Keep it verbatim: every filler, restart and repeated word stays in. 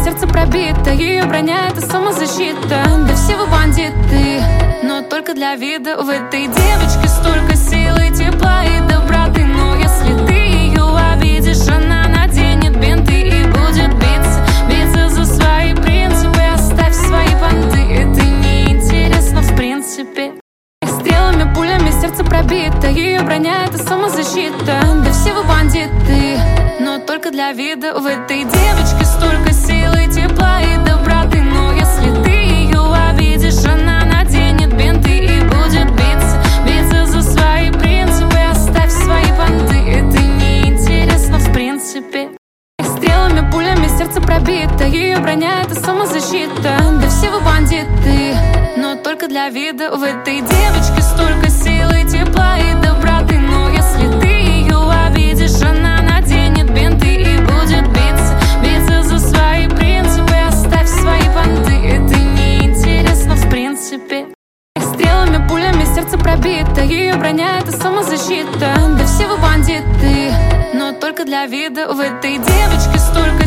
сердце пробито, ее броня — это самозащита. Да все вы бандиты, но только для вида. В этой девочке столько силы, тепла и доброты. Но если ты ее обидишь, она наденет бинты и будет биться, биться за свои принципы. Оставь свои понты, это неинтересно в принципе. Стрелами, пулями сердце пробито, ее броня — это самозащита. Да все вы бандиты, но только для вида. В этой девочке столько силы, тепла и доброты. Но если ты ее обидишь, она наденет бинты и будет биться, биться за свои принципы. Оставь свои понты, это неинтересно в принципе. Стрелами, пулями сердце пробито, ее броня — это самозащита. Да все вы бандиты, но только для вида. В этой девочке столько силы, тепла и доброты. Но если ты ее обидишь, она наденет бинты и будет биться, биться за свои принципы. Оставь свои понты, это неинтересно в принципе. Стрелами, пулями сердце пробито, ее броня — это самозащита. Да все вы бандиты, но только для вида. В этой девочке столько